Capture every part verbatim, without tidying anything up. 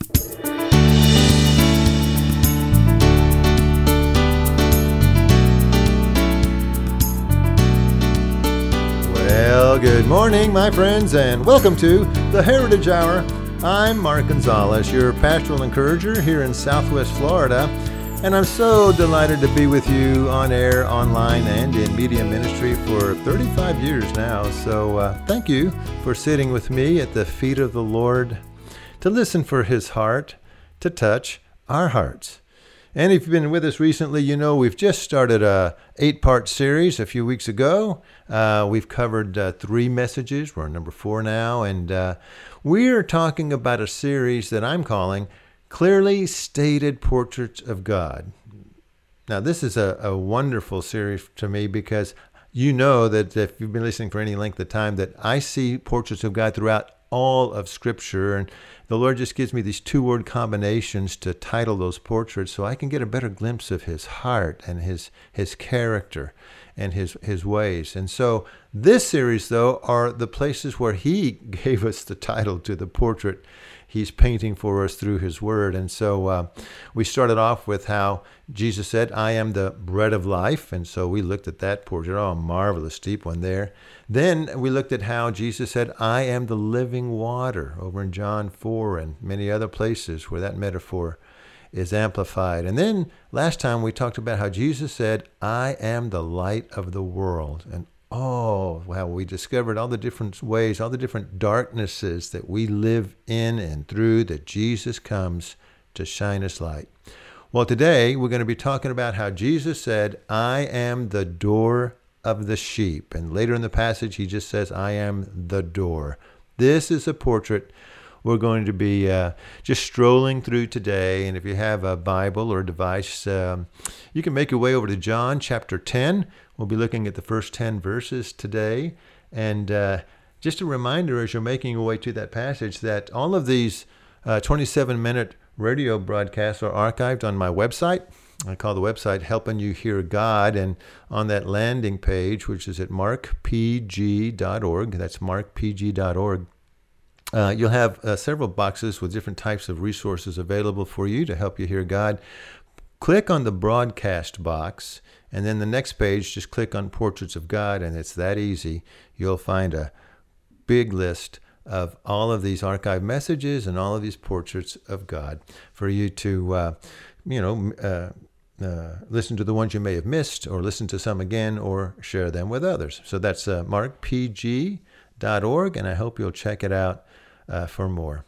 Well, good morning, my friends, and welcome to the Heritage Hour. I'm Mark Gonzalez, your pastoral encourager here in Southwest Florida, and I'm so delighted to be with you on air, online, and in media ministry for thirty-five years now. So uh, thank you for sitting with me at the feet of the Lord to listen for His heart to touch our hearts. And if you've been with us recently, you know we've just started a eight-part series a few weeks ago. Uh, we've covered uh, three messages. We're on number four now, and uh, we're talking about a series that I'm calling Clearly Stated Portraits of God. Now, this is a, a wonderful series to me because you know that if you've been listening for any length of time that I see portraits of God throughout all of Scripture, and the Lord just gives me these two-word combinations to title those portraits so I can get a better glimpse of His heart and His His character and His His ways. And so this series, though, are the places where He gave us the title to the portrait He's painting for us through His Word. And so uh, we started off with how Jesus said, I am the bread of life. And so we looked at that portrait. Oh, a marvelous deep one there. Then we looked at how Jesus said, I am the living water, over in John four and many other places where that metaphor is amplified. And then last time we talked about how Jesus said, I am the light of the world. And oh, wow, we discovered all the different ways, all the different darknesses that we live in and through that Jesus comes to shine us light. Well, today we're going to be talking about how Jesus said, I am the door of the sheep. And later in the passage, he just says, I am the door. This is a portrait we're going to be uh, just strolling through today. And if you have a Bible or device, um, you can make your way over to John chapter ten. We'll be looking at the first ten verses today. And uh, just a reminder as you're making your way to that passage that all of these uh, twenty-seven minute radio broadcasts are archived on my website. I call the website Helping You Hear God. And on that landing page, which is at mark p g dot org, that's mark p g dot org, Uh, you'll have uh, several boxes with different types of resources available for you to help you hear God. Click on the broadcast box, and then the next page, just click on Portraits of God, and it's that easy. You'll find a big list of all of these archived messages and all of these portraits of God for you to, uh, you know, uh, uh, listen to the ones you may have missed, or listen to some again, or share them with others. So that's uh, mark p g dot org, and I hope you'll check it out Uh, for more.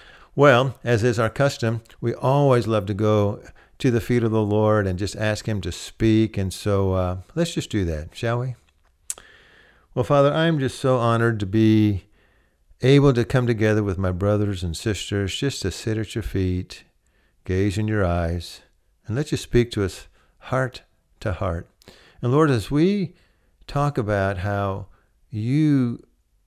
Well, as is our custom, we always love to go to the feet of the Lord and just ask Him to speak. And so uh, let's just do that, shall we? Well, Father, I'm just so honored to be able to come together with my brothers and sisters just to sit at your feet, gaze in your eyes, and let you speak to us heart to heart. And Lord, as we talk about how you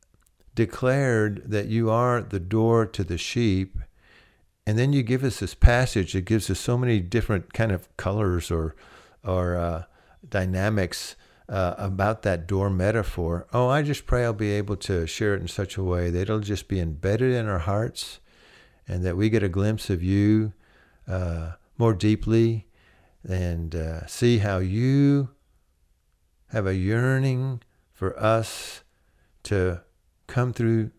declared that you are the door to the sheep, and then you give us this passage that gives us so many different kind of colors or or uh, dynamics uh, about that door metaphor. Oh, I just pray I'll be able to share it in such a way that it'll just be embedded in our hearts, and that we get a glimpse of you uh, more deeply, and uh, see how you have a yearning for us to come through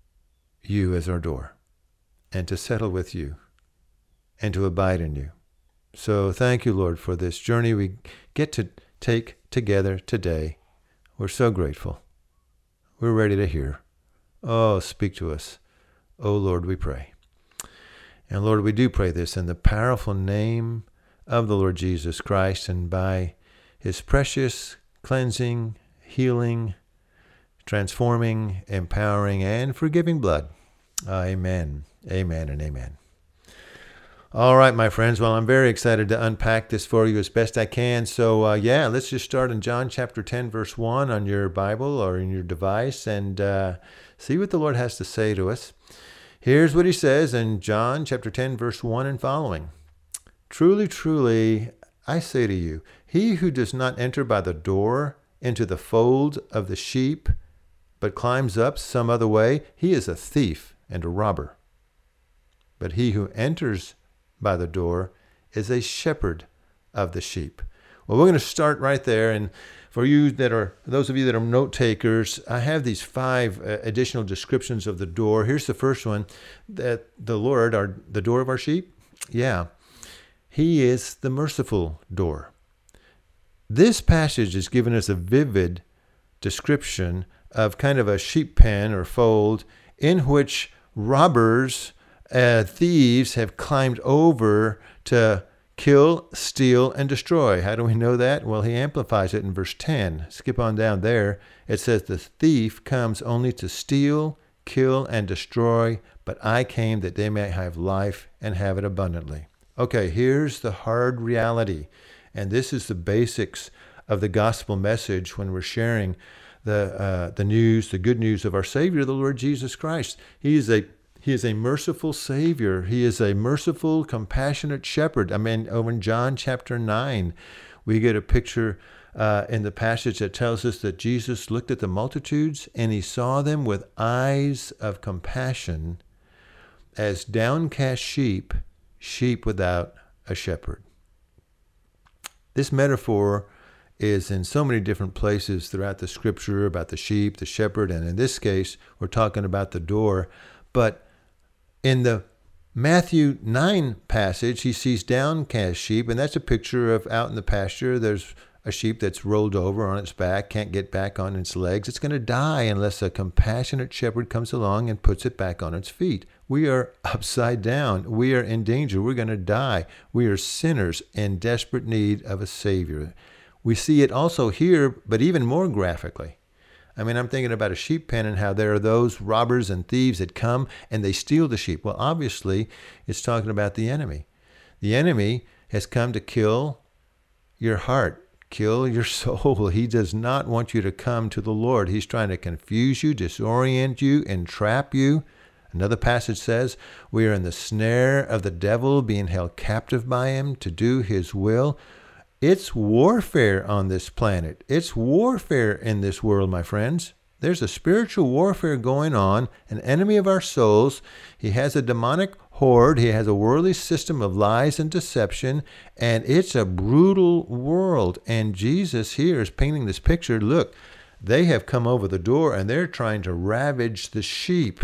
you as our door, and to settle with you, and to abide in you. So thank you, Lord, for this journey we get to take together today. We're so grateful. We're ready to hear. Oh, speak to us. Oh, Lord, we pray. And Lord, we do pray this in the powerful name of the Lord Jesus Christ, and by His precious, cleansing, healing, transforming, empowering, and forgiving blood. Amen. Amen and amen. All right, my friends. Well, I'm very excited to unpack this for you as best I can. So, uh, yeah, let's just start in John chapter ten, verse one on your Bible or in your device, and uh, see what the Lord has to say to us. Here's what He says in John chapter ten, verse one and following. Truly, truly, I say to you, he who does not enter by the door into the fold of the sheep, but climbs up some other way, he is a thief and a robber. but he who enters by the door is a shepherd of the sheep. Well, we're going to start right there. And for you that are, those of you that are note takers, I have these five uh, additional descriptions of the door. Here's the first one, that the Lord, our, the door of our sheep. Yeah, he is the merciful door. This passage is giving us a vivid description of kind of a sheep pen or fold in which robbers, uh, thieves have climbed over to kill, steal, and destroy. How do we know that? Well, he amplifies it in verse ten. Skip on down there. It says, the thief comes only to steal, kill, and destroy, but I came that they may have life and have it abundantly. Okay, here's the hard reality. And this is the basics of the gospel message when we're sharing the uh, the news, the good news of our Savior, the Lord Jesus Christ. He is a He is a merciful Savior. He is a merciful, compassionate shepherd. I mean, over in John chapter nine, we get a picture uh, in the passage that tells us that Jesus looked at the multitudes and he saw them with eyes of compassion as downcast sheep, sheep without a shepherd. This metaphor is in so many different places throughout the scripture about the sheep, the shepherd, and in this case, we're talking about the door. But in the Matthew nine passage, he sees downcast sheep, and that's a picture of out in the pasture. There's a sheep that's rolled over on its back, can't get back on its legs. It's going to die unless a compassionate shepherd comes along and puts it back on its feet. We are upside down. We are in danger. We're going to die. We are sinners in desperate need of a Savior. We see it also here, but even more graphically. I mean, I'm thinking about a sheep pen and how there are those robbers and thieves that come and they steal the sheep. Well, obviously, it's talking about the enemy. The enemy has come to kill your heart, kill your soul. He does not want you to come to the Lord. He's trying to confuse you, disorient you, entrap you. Another passage says, we are in the snare of the devil, being held captive by him to do his will. It's warfare on this planet. It's warfare in this world, my friends. There's a spiritual warfare going on, an enemy of our souls. He has a demonic horde. He has a worldly system of lies and deception, and it's a brutal world. And Jesus here is painting this picture. Look, they have come over the door, and they're trying to ravage the sheep.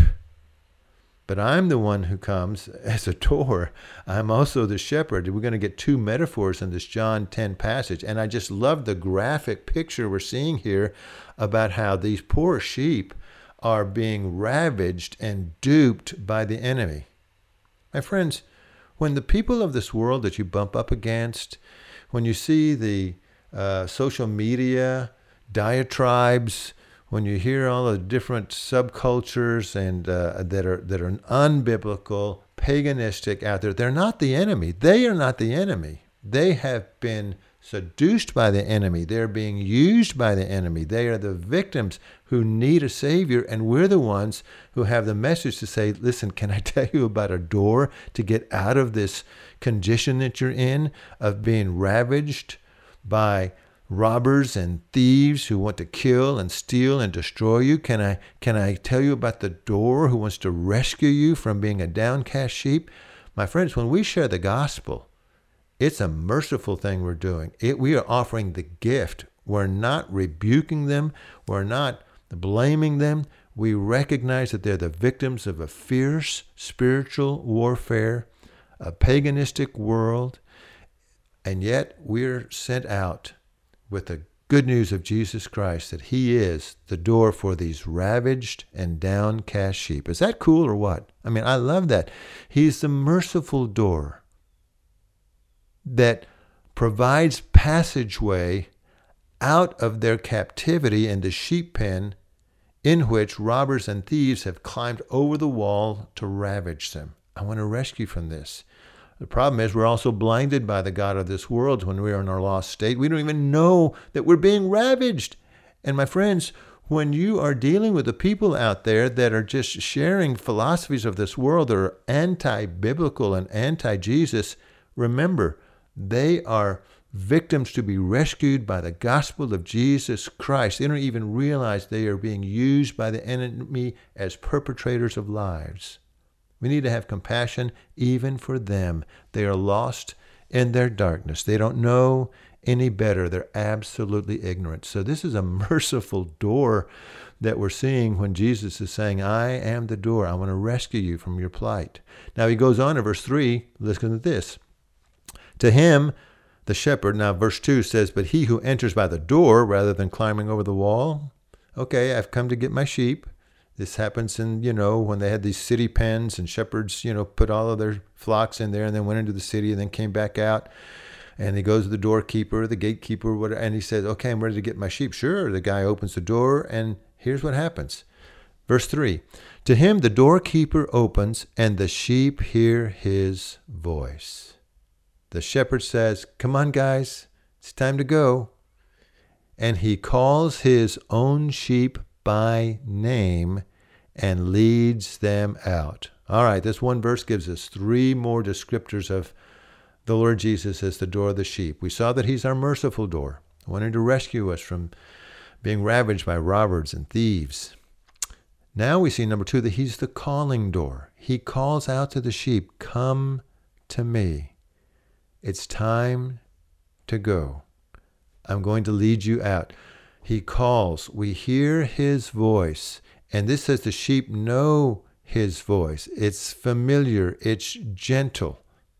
But I'm the one who comes as a door. I'm also the shepherd. We're going to get two metaphors in this John ten passage. And I just love the graphic picture we're seeing here about how these poor sheep are being ravaged and duped by the enemy. My friends, when the people of this world that you bump up against, when you see the uh, social media diatribes, when you hear all the different subcultures and uh, that are that are unbiblical, paganistic out there, they're not the enemy. They are not the enemy. They have been seduced by the enemy. They're being used by the enemy. They are the victims who need a Savior, and we're the ones who have the message to say, listen, can I tell you about a door to get out of this condition that you're in of being ravaged by robbers and thieves who want to kill and steal and destroy you? Can I can I tell you about the door who wants to rescue you from being a downcast sheep? My friends, when we share the gospel, it's a merciful thing we're doing. It, we are offering the gift. We're not rebuking them. We're not blaming them. We recognize that they're the victims of a fierce spiritual warfare, a paganistic world, and yet we're sent out with the good news of Jesus Christ, that he is the door for these ravaged and downcast sheep. Is that cool or what? I mean, I love that. He's the merciful door that provides passageway out of their captivity in the sheep pen in which robbers and thieves have climbed over the wall to ravage them. I want to rescue from this. The problem is we're also blinded by the God of this world when we are in our lost state. We don't even know that we're being ravaged. And my friends, when you are dealing with the people out there that are just sharing philosophies of this world that are anti-biblical and anti-Jesus, remember, they are victims to be rescued by the gospel of Jesus Christ. They don't even realize they are being used by the enemy as perpetrators of lies. We need to have compassion even for them. They are lost in their darkness. They don't know any better. They're absolutely ignorant. So this is a merciful door that we're seeing when Jesus is saying, I am the door. I want to rescue you from your plight. Now he goes on in verse three, listen to this. To him, the shepherd, now verse two says, but he who enters by the door rather than climbing over the wall. Okay, I've come to get my sheep. This happens in, you know, when they had these city pens and shepherds, you know, put all of their flocks in there and then went into the city and then came back out. And he goes to the doorkeeper, the gatekeeper, whatever, and he says, okay, I'm ready to get my sheep. Sure, the guy opens the door, and here's what happens. Verse three, to him the doorkeeper opens, and the sheep hear his voice. The shepherd says, come on, guys, it's time to go. And he calls his own sheep by name and leads them out. All right, this one verse gives us three more descriptors of the Lord Jesus as the door of the sheep. We saw that he's our merciful door, wanting to rescue us from being ravaged by robbers and thieves. Now we see, number two, that he's the calling door. He calls out to the sheep, come to me. It's time to go. I'm going to lead you out. He calls. We hear his voice. And this says the sheep know his voice. It's familiar. It's gentle.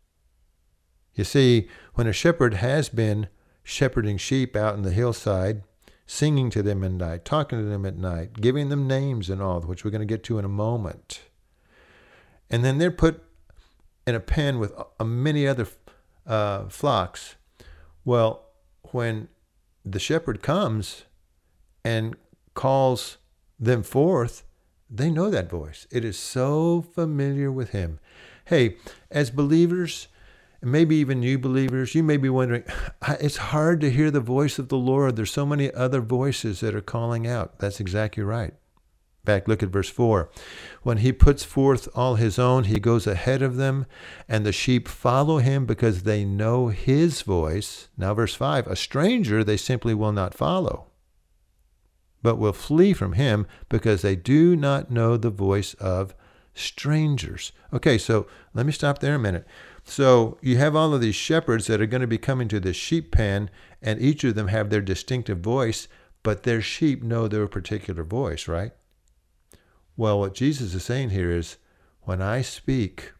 You see, when a shepherd has been shepherding sheep out in the hillside, singing to them at night, talking to them at night, giving them names and all, which we're going to get to in a moment, and then they're put in a pen with uh, many other uh, flocks, well, when the shepherd comes and calls them forth, they know that voice. It is so familiar with him. Hey, as believers, and maybe even new believers, you may be wondering, it's hard to hear the voice of the Lord. There's so many other voices that are calling out. That's exactly right. In fact, look at verse four. When he puts forth all his own, he goes ahead of them, and the sheep follow him because they know his voice. Now verse five, a stranger they simply will not follow, but will flee from him because they do not know the voice of strangers. Okay, so let me stop there a minute. So you have all of these shepherds that are going to be coming to this sheep pen, and each of them have their distinctive voice, but their sheep know their particular voice, right? Well, what Jesus is saying here is, when I speak,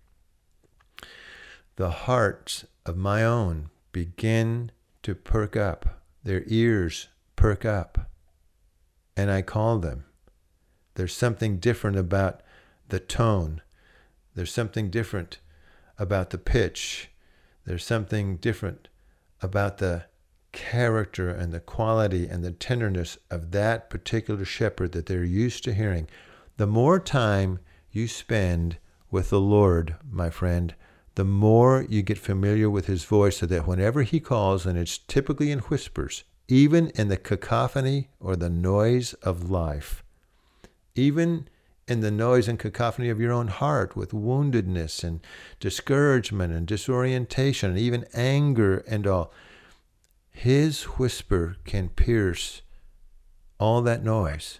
the hearts of my own begin to perk up. Their ears perk up. And I call them. There's something different about the tone. There's something different about the pitch. There's something different about the character and the quality and the tenderness of that particular shepherd that they're used to hearing. The more time you spend with the Lord, my friend, the more you get familiar with his voice, so that whenever he calls, and it's typically in whispers, even in the cacophony or the noise of life, even in the noise and cacophony of your own heart with woundedness and discouragement and disorientation and even anger and all, his whisper can pierce all that noise.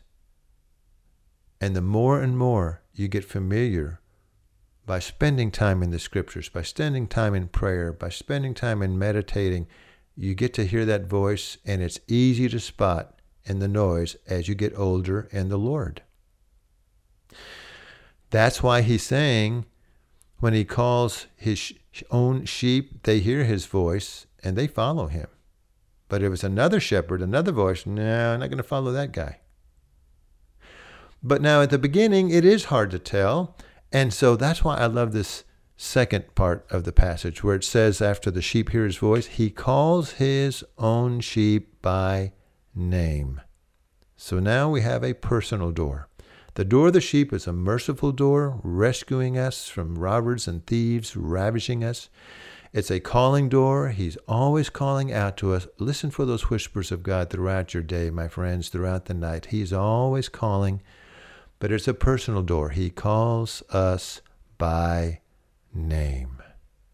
And the more and more you get familiar by spending time in the scriptures, by spending time in prayer, by spending time in meditating, you get to hear that voice, and it's easy to spot in the noise as you get older in the Lord. That's why he's saying, when he calls his own sheep, they hear his voice and they follow him. But if it's another shepherd, another voice, no, I'm not going to follow that guy. But now at the beginning, it is hard to tell. And so that's why I love this second part of the passage where it says, after the sheep hear his voice, he calls his own sheep by name. So now we have a personal door. The door of the sheep is a merciful door, rescuing us from robbers and thieves, ravaging us. It's a calling door. He's always calling out to us. Listen for those whispers of God throughout your day, my friends, throughout the night. He's always calling, but it's a personal door. He calls us by name.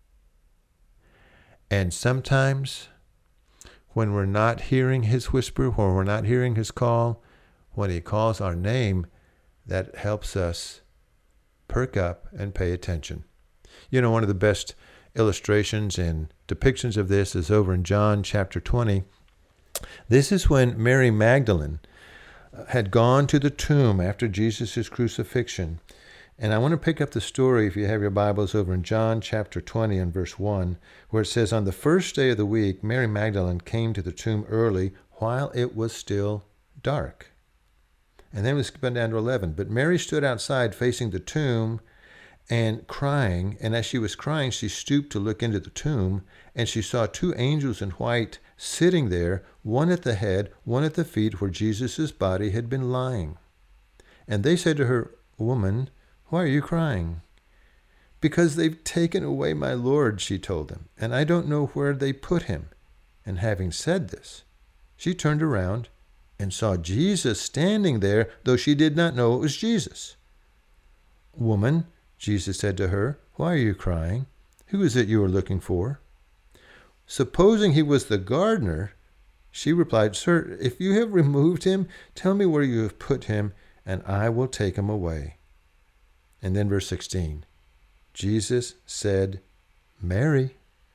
And sometimes when we're not hearing his whisper, when we're not hearing his call, when he calls our name, that helps us perk up and pay attention. You know, one of the best illustrations and depictions of this is over in John chapter twenty. This is when Mary Magdalene had gone to the tomb after Jesus' crucifixion. And I want to pick up the story, if you have your Bibles, over in John chapter twenty and verse one, where it says, "On the first day of the week, Mary Magdalene came to the tomb early while it was still dark." And then we skip down to eleven. "But Mary stood outside facing the tomb and crying. And as she was crying, she stooped to look into the tomb. And she saw two angels in white sitting there, one at the head, one at the feet, where Jesus' body had been lying. And they said to her, 'Woman, why are you crying?' 'Because they've taken away my Lord,' she told them, 'and I don't know where they put him.' And having said this, she turned around and saw Jesus standing there, though she did not know it was Jesus. 'Woman,' Jesus said to her, 'why are you crying? Who is it you are looking for?' Supposing he was the gardener, she replied, 'Sir, if you have removed him, tell me where you have put him, and I will take him away.' And then verse sixteen, Jesus said, 'Mary.'"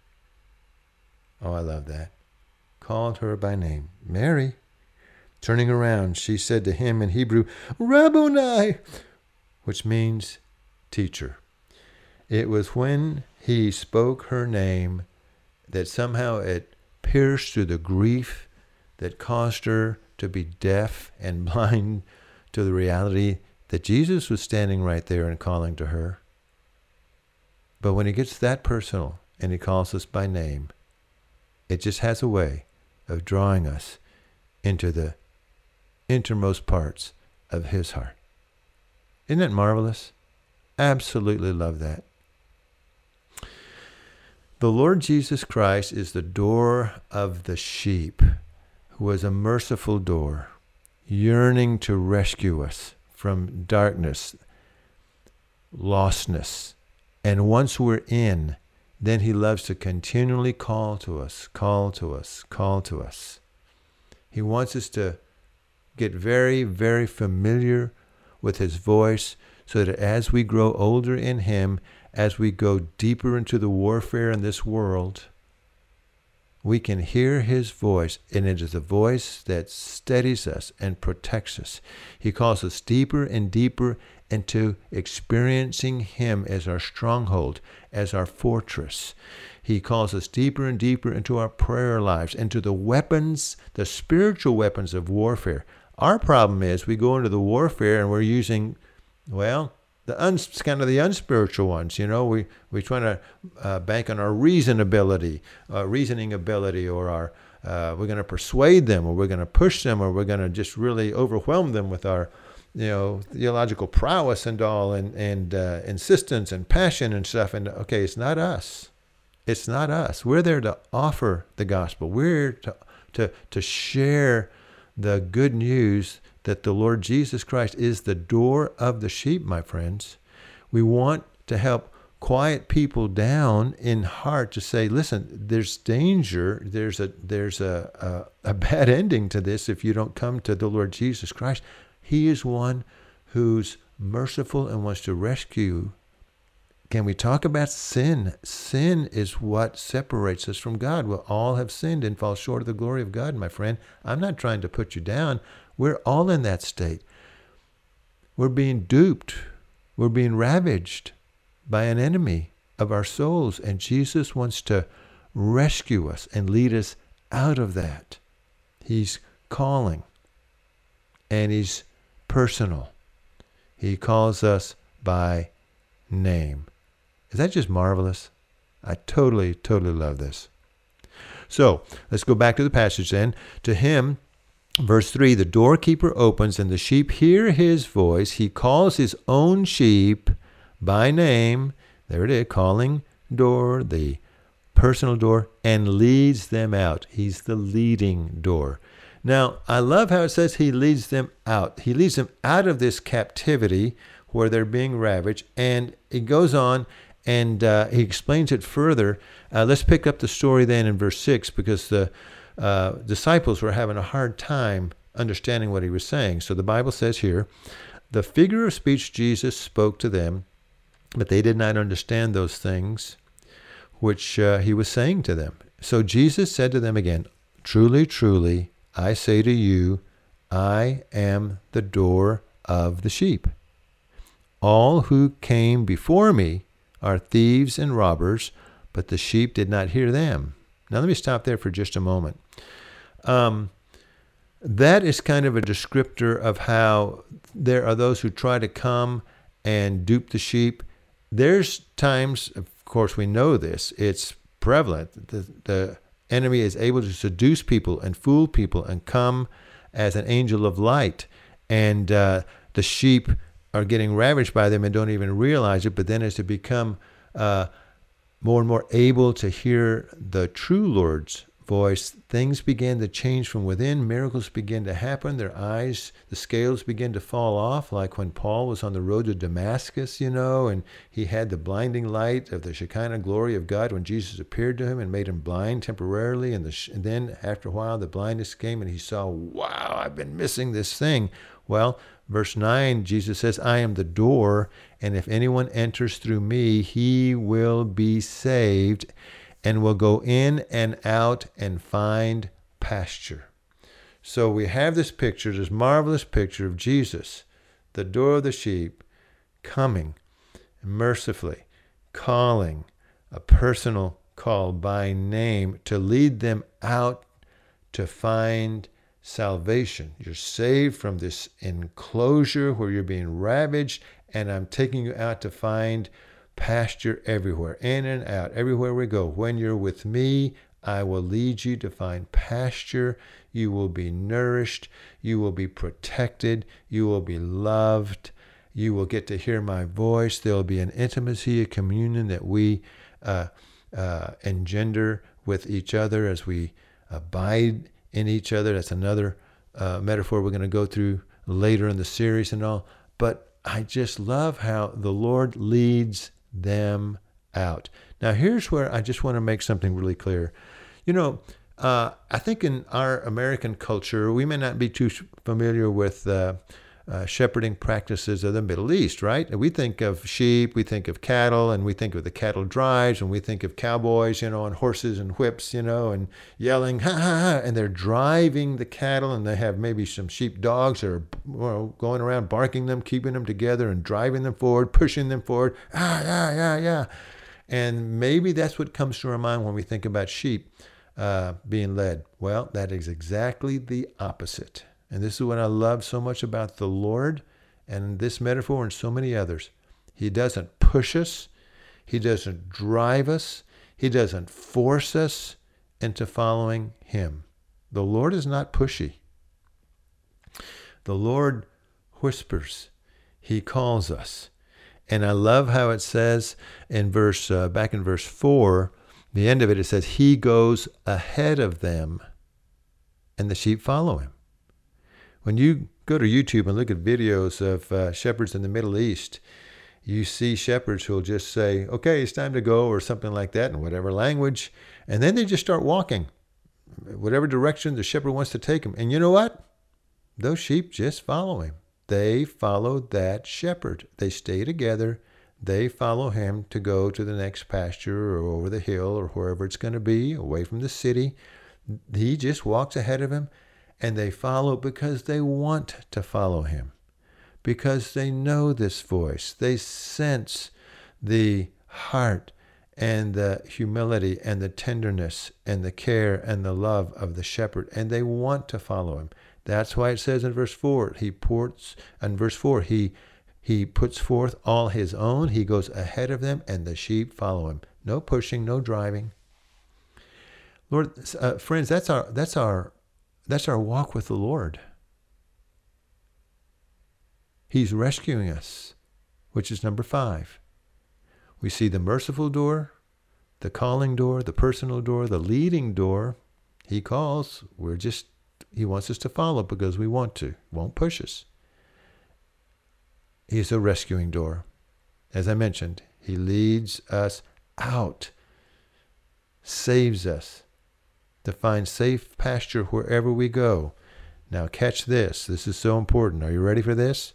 Oh, I love that. Called her by name, "Mary." Turning around, she said to him in Hebrew, "Rabboni," which means teacher. It was when he spoke her name that somehow it pierced through the grief that caused her to be deaf and blind to the reality that Jesus was standing right there and calling to her. But when he gets that personal and he calls us by name, it just has a way of drawing us into the innermost parts of his heart. Isn't that marvelous? Absolutely love that. The Lord Jesus Christ is the door of the sheep, who is a merciful door, yearning to rescue us from darkness, lostness. And once we're in, then he loves to continually call to us, call to us, call to us. He wants us to get very, very familiar with his voice, so that as we grow older in him, as we go deeper into the warfare in this world, we can hear his voice, and it is a voice that steadies us and protects us. He calls us deeper and deeper into experiencing him as our stronghold, as our fortress. He calls us deeper and deeper into our prayer lives, into the weapons, the spiritual weapons of warfare. Our problem is we go into the warfare and we're using, well, the un, kind of the unspiritual ones. You know, we we try to uh, bank on our reason ability, uh, reasoning ability, or our uh, we're going to persuade them, or we're going to push them, or we're going to just really overwhelm them with our, you know, theological prowess and all, and and uh, insistence and passion and stuff. And okay, it's not us. It's not us. We're there to offer the gospel. We're to to to share the good news that the Lord Jesus Christ is the door of the sheep, my friends. We want to help quiet people down in heart to say, listen, there's danger. There's a there's a, a, a bad ending to this if you don't come to the Lord Jesus Christ. He is one who's merciful and wants to rescue. Can we talk about sin? Sin is what separates us from God. Well, all have sinned and fall short of the glory of God, my friend. I'm not trying to put you down. We're all in that state. We're being duped. We're being ravaged by an enemy of our souls. And Jesus wants to rescue us and lead us out of that. He's calling. And he's personal. He calls us by name. Is that just marvelous? I totally, totally love this. So let's go back to the passage then. To him, verse three, the doorkeeper opens and the sheep hear his voice. He calls his own sheep by name. There it is, calling door, the personal door, and leads them out. He's the leading door. Now, I love how it says he leads them out. He leads them out of this captivity where they're being ravaged. And it goes on and uh, he explains it further. Uh, let's pick up the story then in verse six, because the uh, disciples were having a hard time understanding what he was saying. So the Bible says here, the figure of speech Jesus spoke to them But they did not understand those things which uh, he was saying to them. So Jesus said to them again, "Truly, truly, I say to you, I am the door of the sheep. All who came before me are thieves and robbers, but the sheep did not hear them." Now let me stop there for just a moment. Um, that is kind of a descriptor of how there are those who try to come and dupe the sheep. There's times, of course we know this, it's prevalent. The, the enemy is able to seduce people and fool people and come as an angel of light. And uh, the sheep are getting ravaged by them and don't even realize it. But then as they become uh, more and more able to hear the true Lord's voice, things begin to change from within. Miracles begin to happen. Their eyes, the scales begin to fall off, like when Paul was on the road to Damascus, you know, and he had the blinding light of the Shekinah glory of God when Jesus appeared to him and made him blind temporarily. And, the, and then after a while, the blindness came and he saw, wow, I've been missing this thing. Well, verse nine, Jesus says, "I am the door, and if anyone enters through me, he will be saved and will go in and out and find pasture." So we have this picture, this marvelous picture of Jesus, the door of the sheep, coming mercifully, calling a personal call by name to lead them out to find salvation. You're saved from this enclosure where you're being ravaged, and I'm taking you out to find pasture everywhere, in and out, everywhere we go. When you're with me, I will lead you to find pasture. You will be nourished. You will be protected. You will be loved. You will get to hear my voice. There will be an intimacy, a communion that we uh, uh, engender with each other as we abide in each other. That's another uh, metaphor we're going to go through later in the series and all. But I just love how the Lord leads them out. Now, here's where I just want to make something really clear. You know, uh, I think in our American culture, we may not be too familiar with uh, uh, shepherding practices of the Middle East, right? We think of sheep, we think of cattle, and we think of the cattle drives, and we think of cowboys, you know, and horses and whips, you know, and yelling, ha, ha, ha, and they're driving the cattle, and they have maybe some sheep dogs that are, well, going around barking them, keeping them together, and driving them forward, pushing them forward, ah, yeah, yeah, yeah. And maybe that's what comes to our mind when we think about sheep uh, being led. Well, that is exactly the opposite. And this is what I love so much about the Lord and this metaphor and so many others. He doesn't push us. He doesn't drive us. He doesn't force us into following him. The Lord is not pushy. The Lord whispers. He calls us. And I love how it says in verse, uh, back in verse four, the end of it, it says, he goes ahead of them and the sheep follow him. When you go to YouTube and look at videos of uh, shepherds in the Middle East, you see shepherds who will just say, okay, it's time to go, or something like that in whatever language. And then they just start walking, whatever direction the shepherd wants to take them. And you know what? Those sheep just follow him. They follow that shepherd. They stay together. They follow him to go to the next pasture or over the hill or wherever it's going to be, away from the city. He just walks ahead of him. And they follow because they want to follow him, because they know this voice. They sense the heart and the humility and the tenderness and the care and the love of the shepherd, and they want to follow him. That's why it says in verse four, he ports, in verse four, he he puts forth all his own. He goes ahead of them, and the sheep follow him. No pushing, no driving. Lord, uh, friends, that's our that's our That's our walk with the Lord. He's rescuing us, which is number five. We see the merciful door, the calling door, the personal door, the leading door. He calls. We're just, he wants us to follow because we want to. Won't push us. He's a rescuing door. As I mentioned, he leads us out, saves us, to find safe pasture wherever we go. Now catch this. This is so important. Are you ready for this?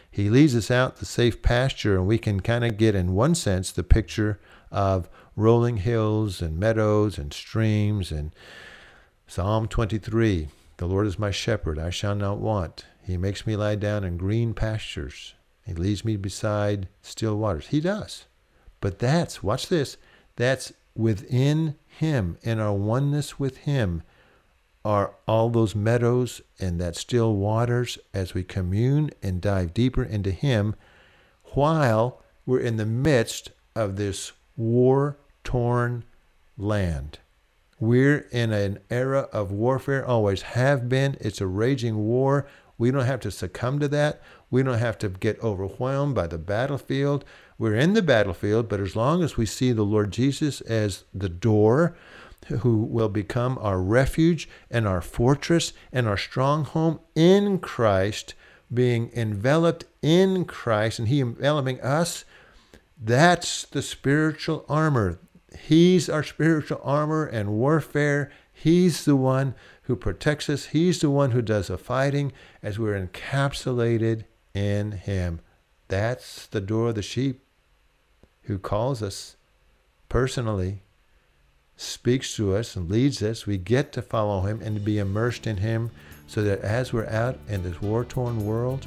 He leads us out to safe pasture, and we can kind of get, in one sense, the picture of rolling hills and meadows and streams. And Psalm twenty-three, the Lord is my shepherd, I shall not want. He makes me lie down in green pastures. He leads me beside still waters. He does. But that's, watch this, that's within him, in our oneness with him, are all those meadows and that still waters as we commune and dive deeper into him while we're in the midst of this war-torn land. We're in an era of warfare, always have been. It's a raging war. We don't have to succumb to that. We don't have to get overwhelmed by the battlefield. We're in the battlefield, but as long as we see the Lord Jesus as the door, who will become our refuge and our fortress and our strong home in Christ, being enveloped in Christ, and he enveloping us, that's the spiritual armor. He's our spiritual armor and warfare. He's the one who protects us. He's the one who does the fighting as we're encapsulated in him. That's the door of the sheep, who calls us personally, speaks to us and leads us. We get to follow him and to be immersed in him, so that as we're out in this war-torn world,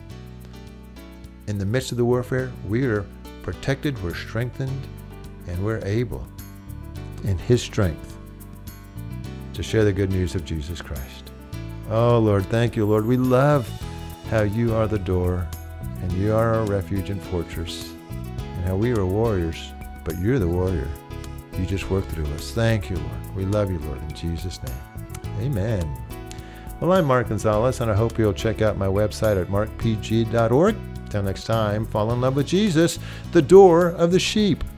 in the midst of the warfare, we are protected, we're strengthened, and we're able, in his strength, to share the good news of Jesus Christ. Oh, Lord, thank you, Lord. We love how you are the door, and you are our refuge and fortress, and how we are warriors, but you're the warrior. You just work through us. Thank you, Lord. We love you, Lord, in Jesus' name. Amen. Well, I'm Mark Gonzalez, and I hope you'll check out my website at mark p g dot org. Till next time, fall in love with Jesus, the door of the sheep.